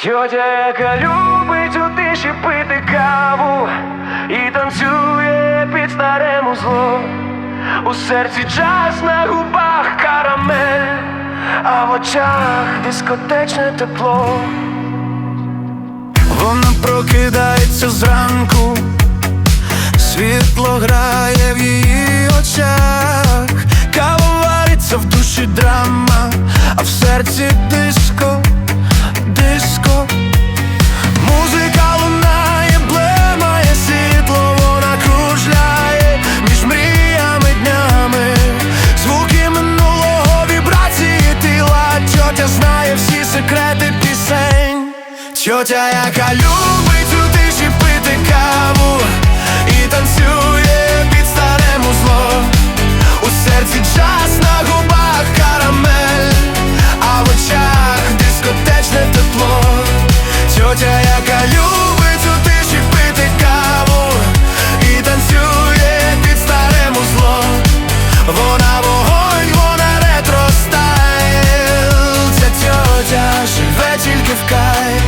Тьотя, яка любить у тиші пити каву і танцює під старе музло. У серці джаз, на губах карамель, а в очах дискотечне тепло. Вона прокидається зранку, світло грає в її очах, кава вариться, в душі драма, а в серці диско, диско. Музика лунає, блимає світло, вона кружляє між мріями днями. Звуки минулого, вібрації тіла. Тьотя знає всі секрети пісень. Тьотя, яка любить у тиші пити каву і танцює під старе музло. У серці джаз, на губах карамель, а в очах дискотечне тепло. Тьотя, яка любить у тиші пити каву і танцює під старе музло. Вона вогонь, вона ретро-стайл. Ця тьотя живе тільки в кайф.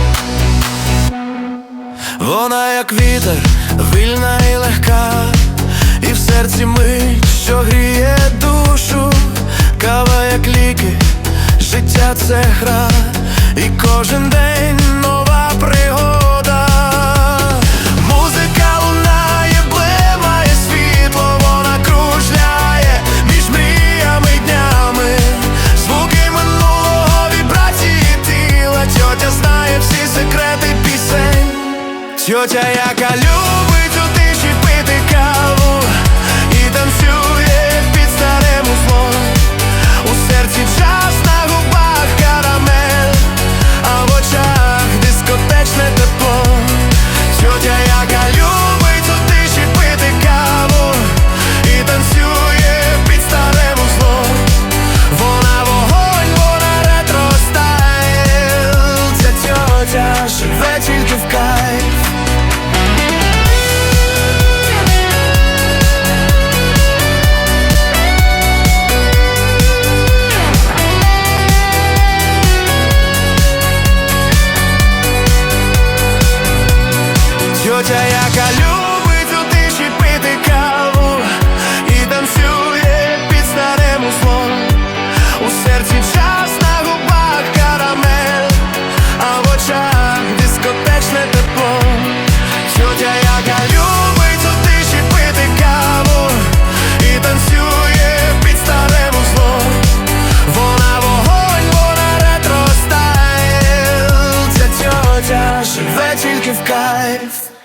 Вона як вітер, вільна і легка, і в серці мить, що гріє душу. Кава як ліки, життя це гра, і кожен день нова пригода. Музика лунає, блимає світло, вона кружляє між мріями й днями. Звуки минулого, вібрації тіла. Тьотя знає всі секрети пісень. Тьотя, яка любить у тиші пити каву і танцює під старе музло. У серці час, на губах карамель, а в очах дискотечне тепло. Тьотя, яка любить у тиші пити каву і танцює під старе музло. Вона вогонь, вона ретро-стайл. Ця тьотя живе тільки в кайф. Тьотя, яка любить у тиші пити каву і танцює під старе музло. У серці час, на губах карамель, а в очах дискотечне тепло. Тьотя, яка любить у тиші пити каву і танцює під старе музло. Вона вогонь, вона ретро-стайл. Ця тьотя живе тільки в кайф.